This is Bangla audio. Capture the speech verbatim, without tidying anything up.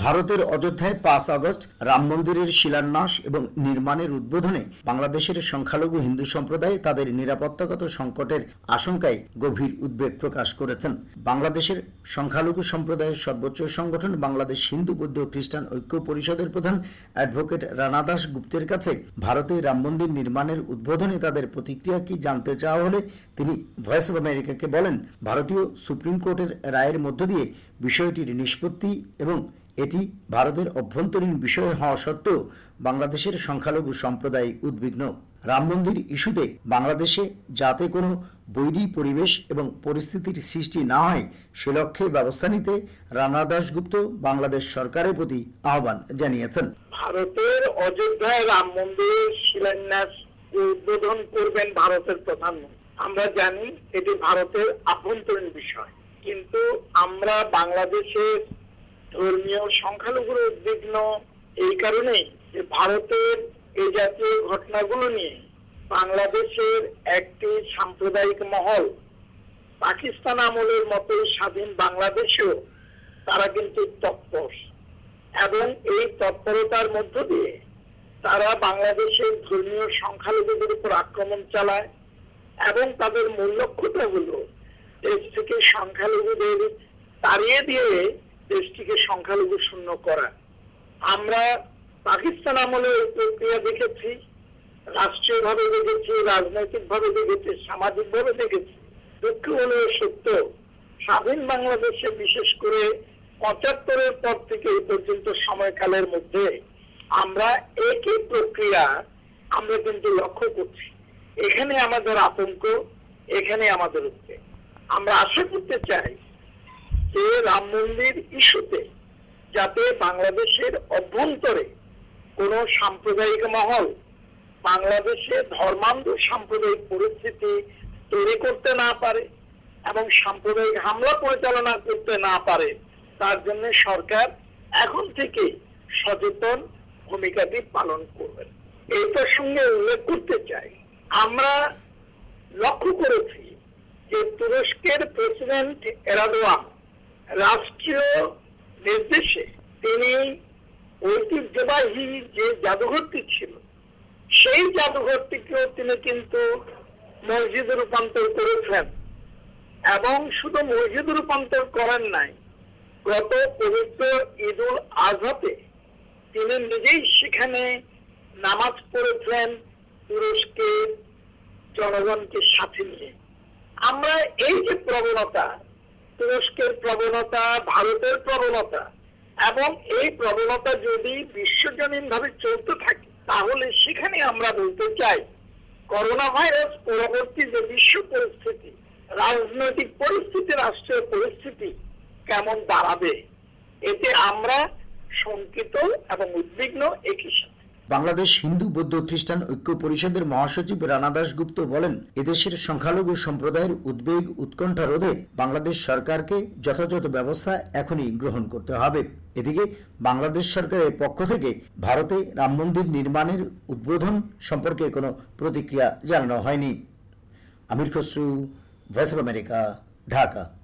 ভারতের অযোধ্যায় পাঁচ আগস্ট রাম মন্দিরের শিলান্যাস এবং নির্মাণের উদ্বোধনে বাংলাদেশের সংখ্যালঘু হিন্দু সম্প্রদায় তাদের নিরাপত্তাগত সংকটের আশঙ্কায় গভীর উদ্বেগ প্রকাশ করেছেন। বাংলাদেশের সংখ্যালঘু সম্প্রদায়ের সর্বোচ্চ সংগঠন বাংলাদেশ হিন্দু বৌদ্ধ খ্রিস্টান ঐক্য পরিষদের প্রধান অ্যাডভোকেট রানা দাস গুপ্তের কাছে ভারতে রাম মন্দির নির্মাণের উদ্বোধনে তাদের প্রতিক্রিয়া কি জানতে চাওয়া হলে তিনি ভয়েস অব আমেরিকাকে বলেন, ভারতীয় সুপ্রিম কোর্টের রায়ের মধ্য দিয়ে বিষয়টির নিষ্পত্তি এবং এটি ভারতের অভ্যন্তরীণ বিষয় হওয়া সত্ত্বেও বাংলাদেশের সংখ্যালঘু সম্প্রদায় উদ্বিগ্ন। রাম মন্দির ইস্যুতে বাংলাদেশে যাতে কোনো বৈরী পরিবেশ এবং পরিস্থিতির সৃষ্টি না হয় সে লক্ষ্যে ব্যবস্থা নিতে রানা দাশগুপ্ত বাংলাদেশ সরকারের প্রতি আহ্বান জানিয়েছেন। ভারতের অযোধ্যায় রাম মন্দিরের শিলান্যাস উদ্বোধন করবেন ভারতের প্রধানমন্ত্রী। আমরা জানি এটি ভারতের আভ্যন্তরীণ বিষয়, কিন্তু আমরা বাংলাদেশের ধর্মীয় সংখ্যালঘুর উদ্বিগ্ন এই কারণেই যে ভারতের এই জাতীয় ঘটনাগুলো নিয়ে বাংলাদেশের একটি সাম্প্রদায়িক মহল পাকিস্তান আমলের মতো স্বাধীন বাংলাদেশেও তারা কিন্তু তৎপর, এবং এই তৎপরতার মধ্য দিয়ে তারা বাংলাদেশের ধর্মীয় সংখ্যালঘুদের উপর আক্রমণ চালায় এবং তাদের মূল লক্ষ্যটা হলো দেশ থেকে সংখ্যালঘুদের তাড়িয়ে দিয়ে দেশটিকে সংখ্যালঘু শূন্য করা। আমরা পাকিস্তান আমলে এই প্রক্রিয়া দেখেছি, রাষ্ট্রীয়ভাবে দেখেছি, রাজনৈতিকভাবে দেখেছি, সামাজিকভাবে দেখেছি। দুঃখ হলো সত্য, স্বাধীন বাংলাদেশে বিশেষ করে পঁচাত্তরের পর থেকে এই পর্যন্ত সময়কালের মধ্যে আমরা একই প্রক্রিয়া আমরা কিন্তু লক্ষ্য করছি। এখানে আমাদের আতঙ্ক, এখানে আমাদের উদ্বেগ। আমরা আশা করতে চাই যে রাম মন্দির ইস্যুতে যাতে বাংলাদেশের অভ্যন্তরে কোন সাম্প্রদায়িক মহল বাংলাদেশে ধর্মান্ধ সাম্প্রদায়িক পরিস্থিতি তৈরি করতে না পারে এবং সাম্প্রদায়িক হামলা পরিচালনা করতে না পারে, তার জন্য সরকার এখন থেকে সচেতন ভূমিকাটি পালন করবেন। এই প্রসঙ্গে উল্লেখ করতে চাই, আমরা লক্ষ্য করেছি যে তুরস্কের প্রেসিডেন্ট এরদোয়ান রাষ্ট্রীয় নির্দেশে তিনি ঐতিহ্যবাহী যে জাদুঘরটি ছিল সেই জাদুঘরটিকেও তিনি কিন্তু মসজিদে রূপান্তর করেছেন, এবং শুধু মসজিদে রূপান্তর করেন নাই, গত পবিত্র ঈদ উল আজহাতে তিনি নিজেই সেখানে নামাজ পড়েছেন তুরস্কের জনগণকে সাথে নিয়ে। আমরা এই যে প্রবণতা, তুরস্কের প্রবণতা, ভারতের প্রবণতা, এবং এই প্রবণতা যদি বিশ্বজনীন ভাবে চলতে থাকে তাহলে সেখানে আমরা বলতে চাই করোনা ভাইরাস পরবর্তী যে বিশ্ব পরিস্থিতি, রাজনৈতিক পরিস্থিতি, রাষ্ট্রীয় পরিস্থিতি কেমন দাঁড়াবে, এতে আমরা শঙ্কিত এবং উদ্বিগ্ন। একই সাথে বাংলাদেশ হিন্দু বৌদ্ধ খ্রিস্টান ঐক্য পরিষদের মহাসচিব রানা দাশগুপ্ত বলেন, এদেশের সংখ্যালঘু সম্প্রদায়ের উদ্বেগ উৎকণ্ঠা রোধে বাংলাদেশ সরকারকে যথাযথ ব্যবস্থা এখনই গ্রহণ করতে হবে। এদিকে বাংলাদেশ সরকারের পক্ষ থেকে ভারতে রাম মন্দির নির্মাণের উদ্বোধন সম্পর্কে কোনো প্রতিক্রিয়া জানানো হয়নি। Amir Khasru, Voice of America, Dhaka.